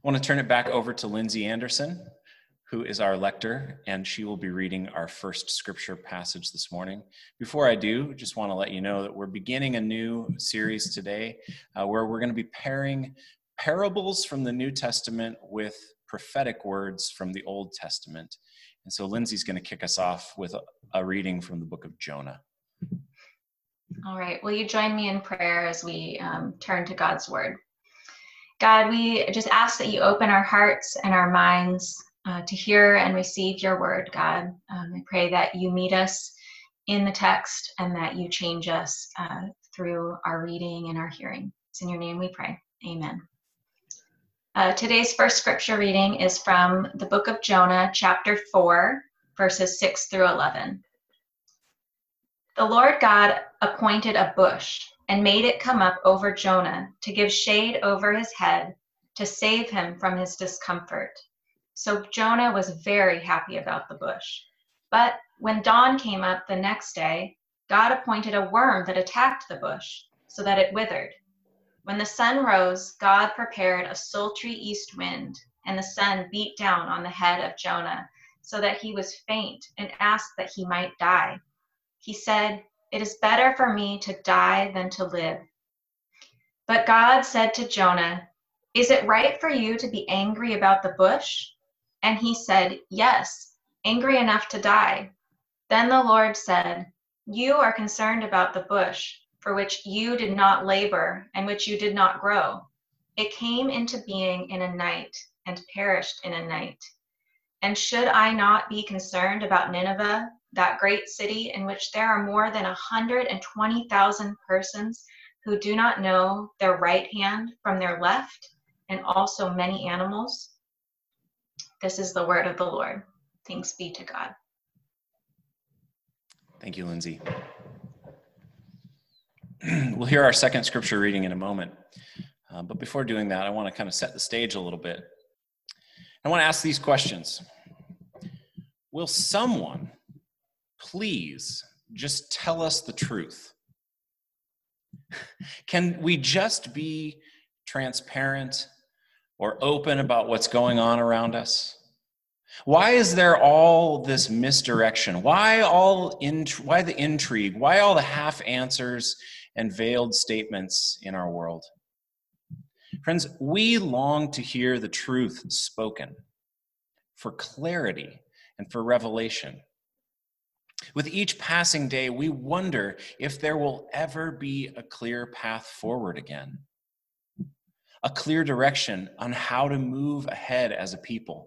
I want to turn it back over to Lindsay Anderson, who is our lector, and she will be reading our first scripture passage this morning. Before I do, just want to let you know that we're beginning a new series today where we're going to be pairing parables from the New Testament with prophetic words from the Old Testament. And so Lindsay's going to kick us off with a reading from the book of Jonah. All right, will you join me in prayer as we turn to God's word? God, we just ask that you open our hearts and our minds to hear and receive your word, God. I pray that you meet us in the text and that you change us through our reading and our hearing. It's in your name we pray. Amen. Today's first scripture reading is from the book of Jonah, chapter 4, verses 6 through 11. The Lord God appointed a bush and made it come up over Jonah to give shade over his head to save him from his discomfort. So Jonah was very happy about the bush. But when dawn came up the next day, God appointed a worm that attacked the bush so that it withered. When the sun rose, God prepared a sultry east wind, and the sun beat down on the head of Jonah so that he was faint and asked that he might die. He said, "It is better for me to die than to live." But God said to Jonah, "Is it right for you to be angry about the bush?" And he said, "Yes, angry enough to die." Then the Lord said, "You are concerned about the bush, for which you did not labor and which you did not grow. It came into being in a night and perished in a night. And should I not be concerned about Nineveh, that great city in which there are more than 120,000 persons who do not know their right hand from their left, and also many animals?" This is the word of the Lord. Thanks be to God. Thank you, Lindsay. We'll hear our second scripture reading in a moment. But before doing that, I want to kind of set the stage a little bit. I want to ask these questions. Will someone please just tell us the truth? Can we just be transparent or open about what's going on around us? Why is there all this misdirection? Why the intrigue? Why all the half answers and veiled statements in our world? Friends, we long to hear the truth spoken for clarity and for revelation. With each passing day, we wonder if there will ever be a clear path forward again, a clear direction on how to move ahead as a people.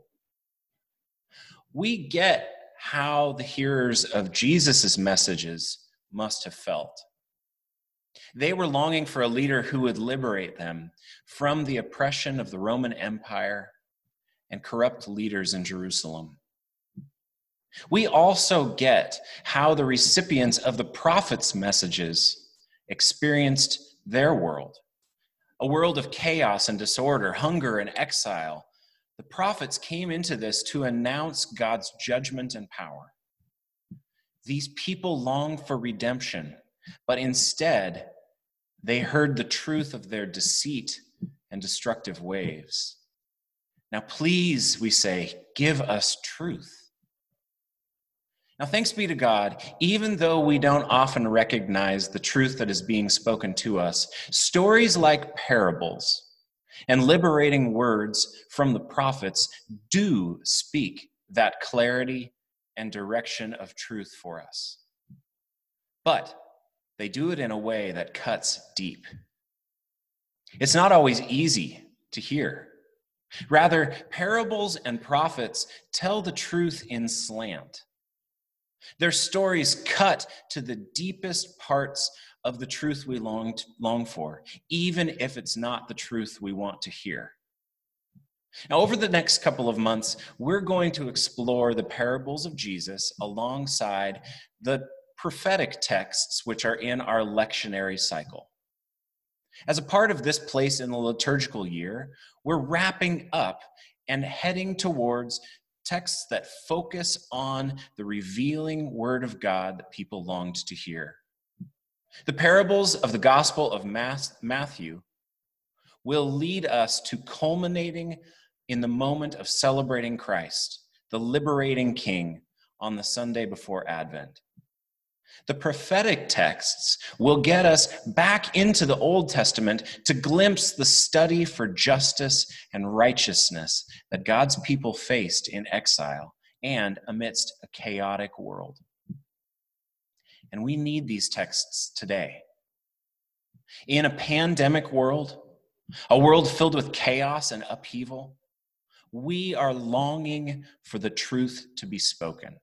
We get how the hearers of Jesus' messages must have felt. They were longing for a leader who would liberate them from the oppression of the Roman Empire and corrupt leaders in Jerusalem. We also get how the recipients of the prophets' messages experienced their world, a world of chaos and disorder, hunger and exile. The prophets came into this to announce God's judgment and power. These people longed for redemption, but instead, they heard the truth of their deceit and destructive ways. Now, please, we say, give us truth. Now, thanks be to God, even though we don't often recognize the truth that is being spoken to us, stories like parables and liberating words from the prophets do speak that clarity and direction of truth for us. But they do it in a way that cuts deep. It's not always easy to hear. Rather, parables and prophets tell the truth in slant. Their stories cut to the deepest parts of the truth we long for, even if it's not the truth we want to hear. Now, over the next couple of months, we're going to explore the parables of Jesus alongside the prophetic texts which are in our lectionary cycle. As a part of this place in the liturgical year, we're wrapping up and heading towards texts that focus on the revealing word of God that people longed to hear. The parables of the Gospel of Matthew will lead us to culminating in the moment of celebrating Christ, the liberating King, on the Sunday before Advent. The prophetic texts will get us back into the Old Testament to glimpse the study for justice and righteousness that God's people faced in exile and amidst a chaotic world. And we need these texts today. In a pandemic world, a world filled with chaos and upheaval, we are longing for the truth to be spoken.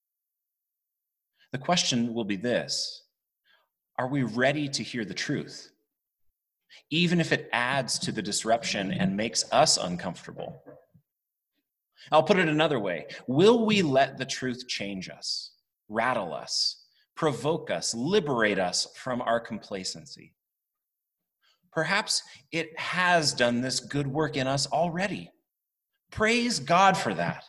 The question will be this: are we ready to hear the truth, even if it adds to the disruption and makes us uncomfortable? I'll put it another way. Will we let the truth change us, rattle us, provoke us, liberate us from our complacency? Perhaps it has done this good work in us already. Praise God for that.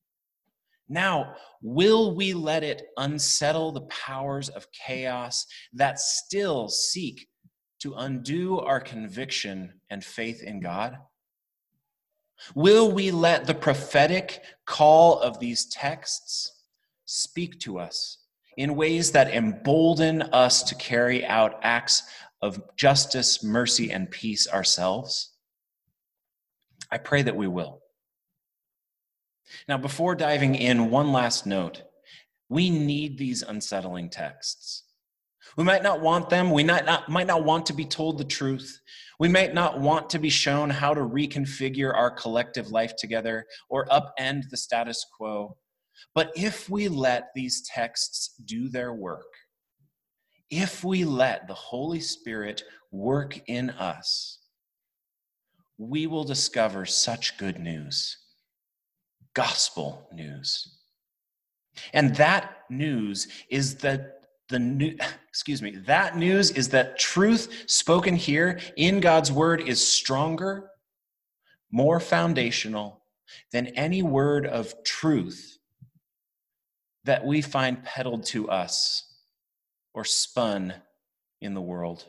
Now, will we let it unsettle the powers of chaos that still seek to undo our conviction and faith in God? Will we let the prophetic call of these texts speak to us in ways that embolden us to carry out acts of justice, mercy, and peace ourselves? I pray that we will. Now, before diving in, one last note. We need these unsettling texts. We might not want them. We might not want to be told the truth. We might not want to be shown how to reconfigure our collective life together or upend the status quo. But if we let these texts do their work, if we let the Holy Spirit work in us, we will discover such good news. Gospel news. And that news is that that news is that truth spoken here in God's word is stronger, more foundational than any word of truth that we find peddled to us or spun in the world.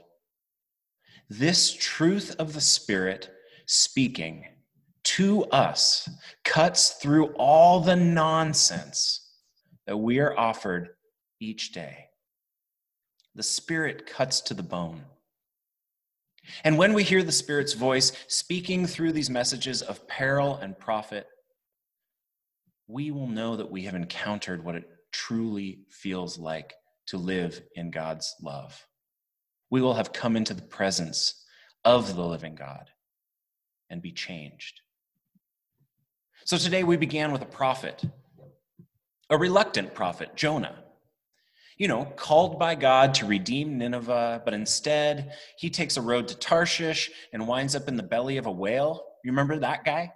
This truth of the Spirit speaking to us cuts through all the nonsense that we are offered each day. The Spirit cuts to the bone. And when we hear the Spirit's voice speaking through these messages of peril and profit, we will know that we have encountered what it truly feels like to live in God's love. We will have come into the presence of the living God and be changed. So today we began with a prophet, a reluctant prophet, Jonah. Called by God to redeem Nineveh, but instead he takes a road to Tarshish and winds up in the belly of a whale. You remember that guy?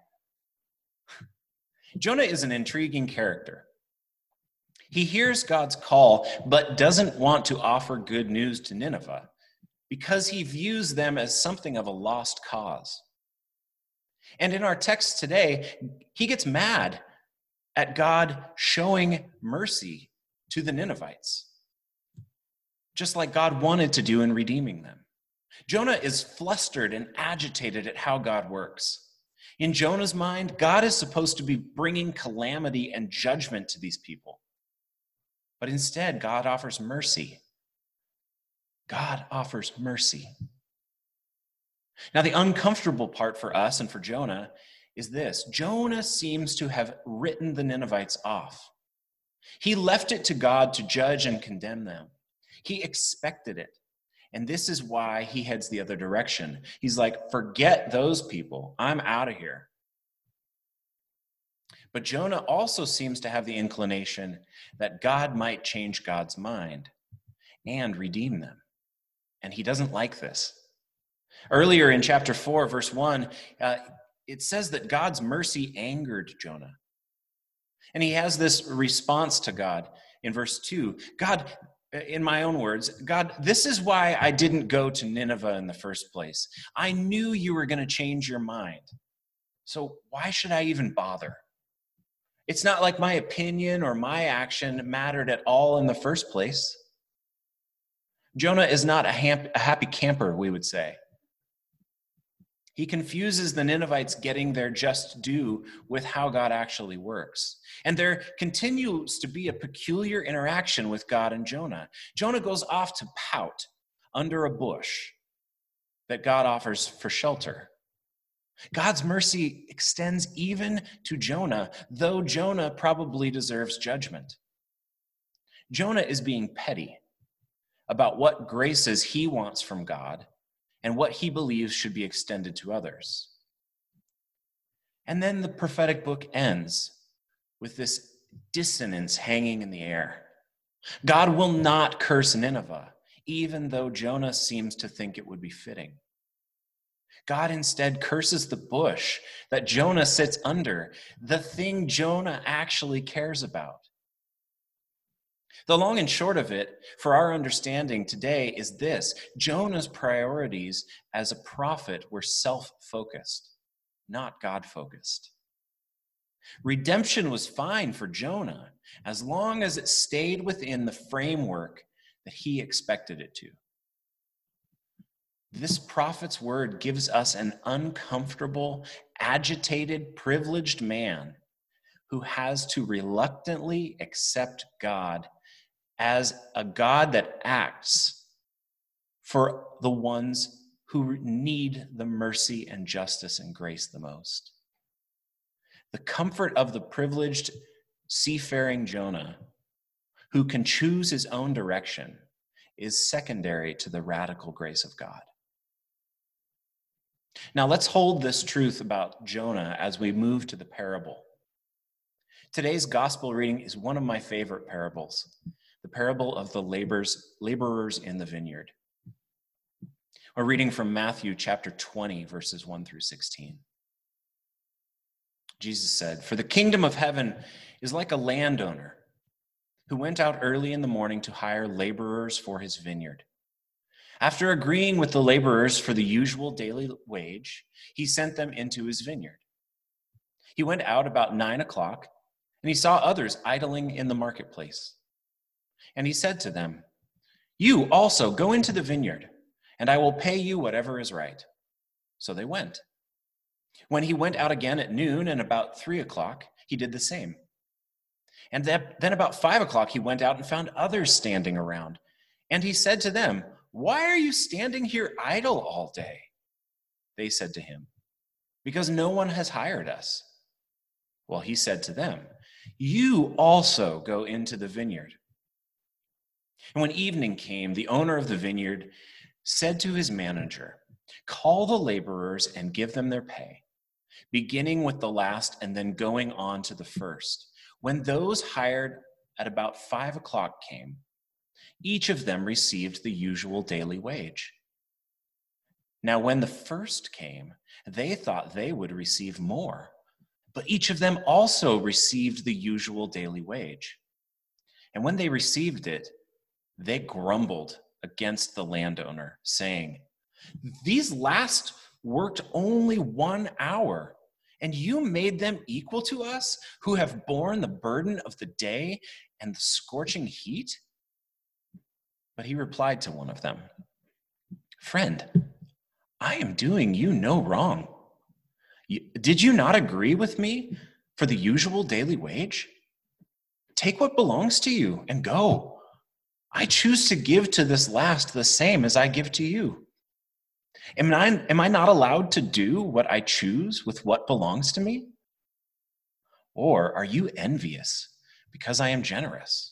Jonah is an intriguing character. He hears God's call, but doesn't want to offer good news to Nineveh because he views them as something of a lost cause. And in our text today, he gets mad at God showing mercy to the Ninevites, just like God wanted to do in redeeming them. Jonah is flustered and agitated at how God works. In Jonah's mind, God is supposed to be bringing calamity and judgment to these people. But instead, God offers mercy. God offers mercy. Now, the uncomfortable part for us and for Jonah is this. Jonah seems to have written the Ninevites off. He left it to God to judge and condemn them. He expected it. And this is why he heads the other direction. He's like, forget those people. I'm out of here. But Jonah also seems to have the inclination that God might change God's mind and redeem them. And he doesn't like this. Earlier in chapter 4, verse 1, it says that God's mercy angered Jonah. And he has this response to God in verse 2. God, in my own words, God, this is why I didn't go to Nineveh in the first place. I knew you were going to change your mind. So why should I even bother? It's not like my opinion or my action mattered at all in the first place. Jonah is not a happy camper, we would say. He confuses the Ninevites getting their just due with how God actually works. And there continues to be a peculiar interaction with God and Jonah. Jonah goes off to pout under a bush that God offers for shelter. God's mercy extends even to Jonah, though Jonah probably deserves judgment. Jonah is being petty about what graces he wants from God and what he believes should be extended to others. And then the prophetic book ends with this dissonance hanging in the air. God will not curse Nineveh, even though Jonah seems to think it would be fitting. God instead curses the bush that Jonah sits under, the thing Jonah actually cares about. The long and short of it, for our understanding today, is this: Jonah's priorities as a prophet were self-focused, not God-focused. Redemption was fine for Jonah as long as it stayed within the framework that he expected it to. This prophet's word gives us an uncomfortable, agitated, privileged man who has to reluctantly accept God as a God that acts for the ones who need the mercy and justice and grace the most. The comfort of the privileged seafaring Jonah, who can choose his own direction, is secondary to the radical grace of God. Now let's hold this truth about Jonah as we move to the parable. Today's gospel reading is one of my favorite parables, the parable of the laborers in the vineyard. We're reading from Matthew chapter 20, verses 1 through 16. Jesus said, "For the kingdom of heaven is like a landowner who went out early in the morning to hire laborers for his vineyard. After agreeing with the laborers for the usual daily wage, he sent them into his vineyard. He went out about 9 o'clock, and he saw others idling in the marketplace. And he said to them, 'You also go into the vineyard, and I will pay you whatever is right.' So they went. When he went out again at noon and about 3 o'clock, he did the same. And then about 5 o'clock, he went out and found others standing around. And he said to them, 'Why are you standing here idle all day?' They said to him, 'Because no one has hired us.' Well, he said to them, 'You also go into the vineyard.' And when evening came, the owner of the vineyard said to his manager, 'Call the laborers and give them their pay, beginning with the last and then going on to the first.' When those hired at about 5 o'clock came, each of them received the usual daily wage. Now, when the first came, they thought they would receive more, but each of them also received the usual daily wage. And when they received it, they grumbled against the landowner, saying, 'These last worked only 1 hour, and you made them equal to us who have borne the burden of the day and the scorching heat?' But he replied to one of them, 'Friend, I am doing you no wrong. Did you not agree with me for the usual daily wage? Take what belongs to you and go. I choose to give to this last the same as I give to you. Am I not allowed to do what I choose with what belongs to me? Or are you envious because I am generous?'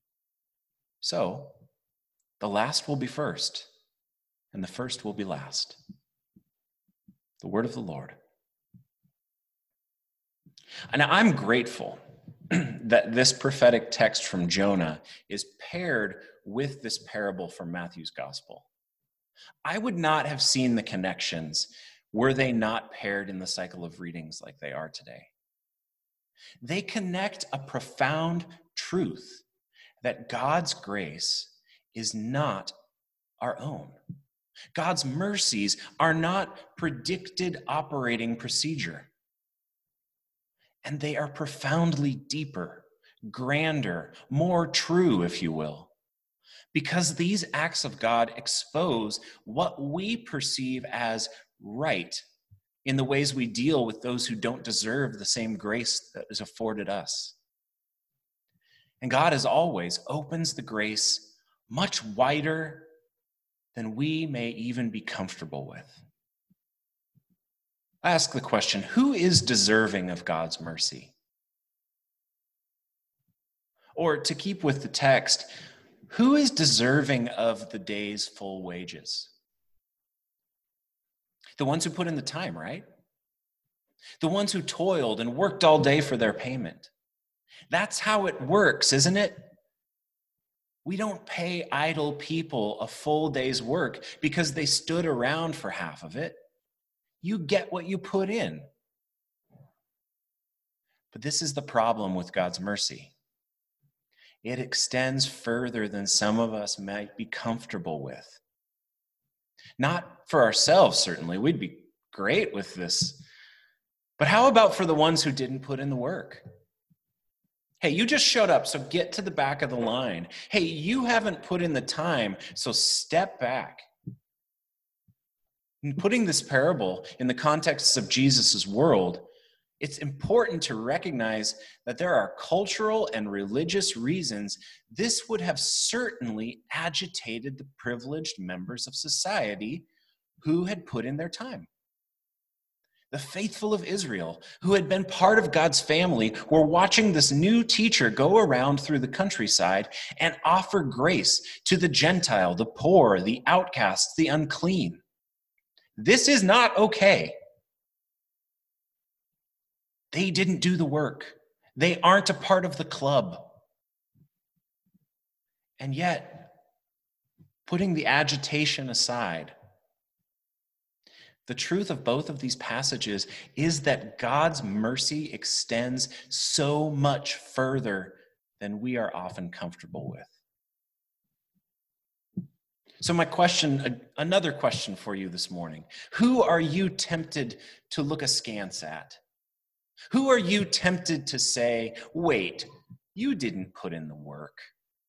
So the last will be first, and the first will be last." The word of the Lord. And I'm grateful that this prophetic text from Jonah is paired with this parable from Matthew's gospel. I would not have seen the connections were they not paired in the cycle of readings like they are today. They connect a profound truth that God's grace is not our own. God's mercies are not predicted operating procedure. And they are profoundly deeper, grander, more true, if you will, because these acts of God expose what we perceive as right in the ways we deal with those who don't deserve the same grace that is afforded us. And God, as always, opens the grace much wider than we may even be comfortable with. I ask the question, who is deserving of God's mercy? Or to keep with the text, who is deserving of the day's full wages? The ones who put in the time, right? The ones who toiled and worked all day for their payment. That's how it works, isn't it? We don't pay idle people a full day's work because they stood around for half of it. You get what you put in. But this is the problem with God's mercy. It extends further than some of us might be comfortable with. Not for ourselves, certainly. We'd be great with this. But how about for the ones who didn't put in the work? Hey, you just showed up, so get to the back of the line. Hey, you haven't put in the time, so step back. In putting this parable in the context of Jesus' world, it's important to recognize that there are cultural and religious reasons this would have certainly agitated the privileged members of society who had put in their time. The faithful of Israel, who had been part of God's family, were watching this new teacher go around through the countryside and offer grace to the Gentile, the poor, the outcasts, the unclean. This is not okay. They didn't do the work. They aren't a part of the club. And yet, putting the agitation aside, the truth of both of these passages is that God's mercy extends so much further than we are often comfortable with. So my question, another question for you this morning. Who are you tempted to look askance at? Who are you tempted to say, wait, you didn't put in the work?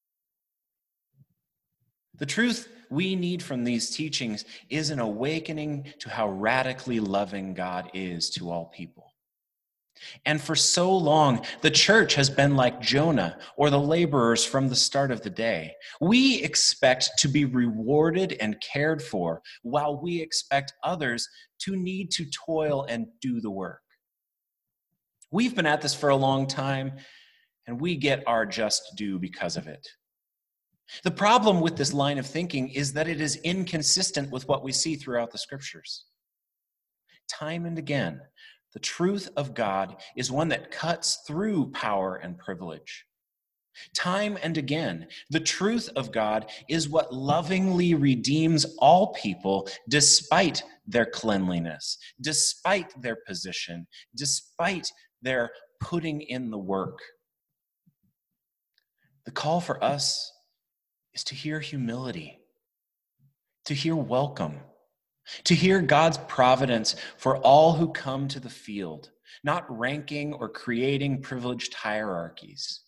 The truth we need from these teachings is an awakening to how radically loving God is to all people. And for so long, the church has been like Jonah or the laborers from the start of the day. We expect to be rewarded and cared for, while we expect others to need to toil and do the work. We've been at this for a long time, and we get our just due because of it. The problem with this line of thinking is that it is inconsistent with what we see throughout the scriptures. Time and again, the truth of God is one that cuts through power and privilege. Time and again, the truth of God is what lovingly redeems all people despite their cleanliness, despite their position, despite their putting in the work. The call for us is to hear humility, to hear welcome, to hear God's providence for all who come to the field, not ranking or creating privileged hierarchies.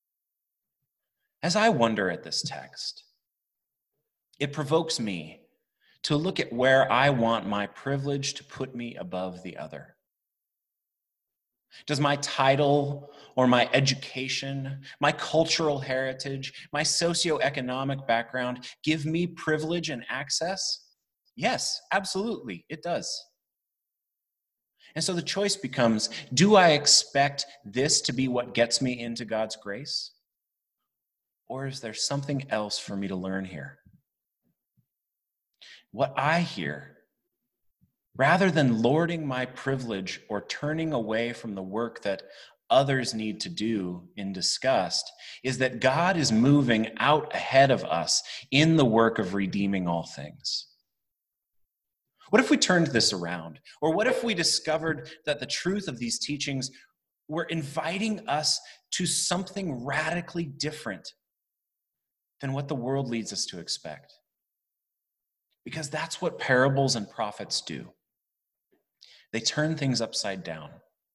As I wonder at this text, it provokes me to look at where I want my privilege to put me above the other. Does my title or my education, my cultural heritage, my socioeconomic background give me privilege and access? Yes, absolutely, it does. And so the choice becomes, do I expect this to be what gets me into God's grace? Or is there something else for me to learn here? What I hear, rather than lording my privilege or turning away from the work that others need to do in disgust, is that God is moving out ahead of us in the work of redeeming all things. What if we turned this around? Or what if we discovered that the truth of these teachings were inviting us to something radically different than what the world leads us to expect? Because that's what parables and prophets do. They turn things upside down.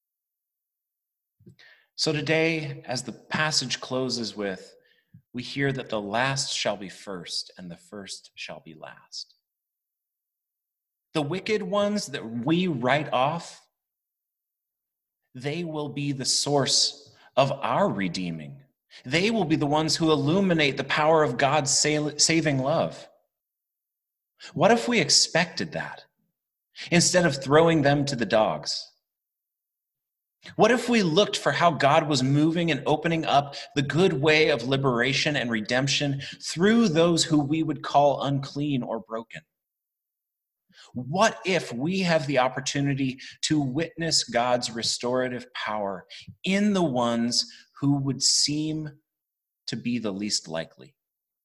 So today, as the passage closes with, we hear that the last shall be first and the first shall be last. The wicked ones that we write off, they will be the source of our redeeming. They will be the ones who illuminate the power of God's saving love. What if we expected that instead of throwing them to the dogs? What if we looked for how God was moving and opening up the good way of liberation and redemption through those who we would call unclean or broken? What if we have the opportunity to witness God's restorative power in the ones who would seem to be the least likely?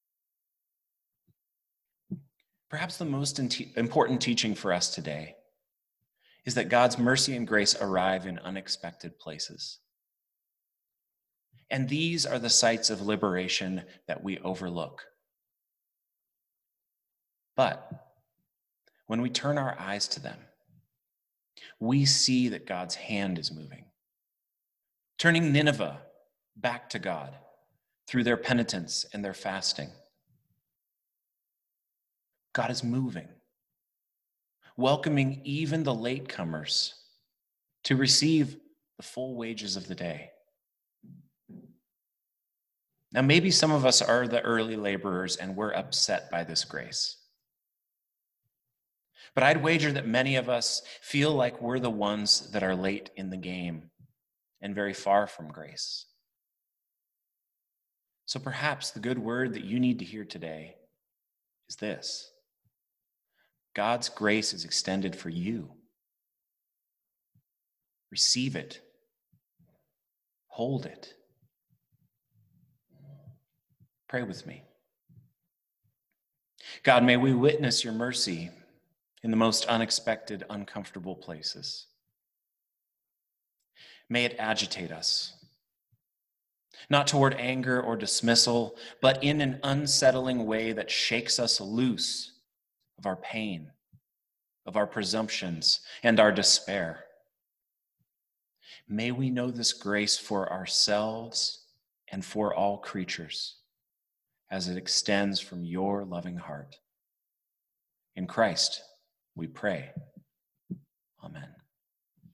Perhaps the most important teaching for us today is that God's mercy and grace arrive in unexpected places. And these are the sites of liberation that we overlook. But when we turn our eyes to them, we see that God's hand is moving, turning Nineveh back to God through their penitence and their fasting. God is moving, welcoming even the latecomers to receive the full wages of the day. Now, maybe some of us are the early laborers and we're upset by this grace. But I'd wager that many of us feel like we're the ones that are late in the game and very far from grace. So perhaps the good word that you need to hear today is this: God's grace is extended for you. Receive it. Hold it. Pray with me. God, may we witness your mercy in the most unexpected, uncomfortable places. May it agitate us, not toward anger or dismissal, but in an unsettling way that shakes us loose of our pain, of our presumptions, and our despair. May we know this grace for ourselves and for all creatures as it extends from your loving heart. In Christ, we pray. Amen.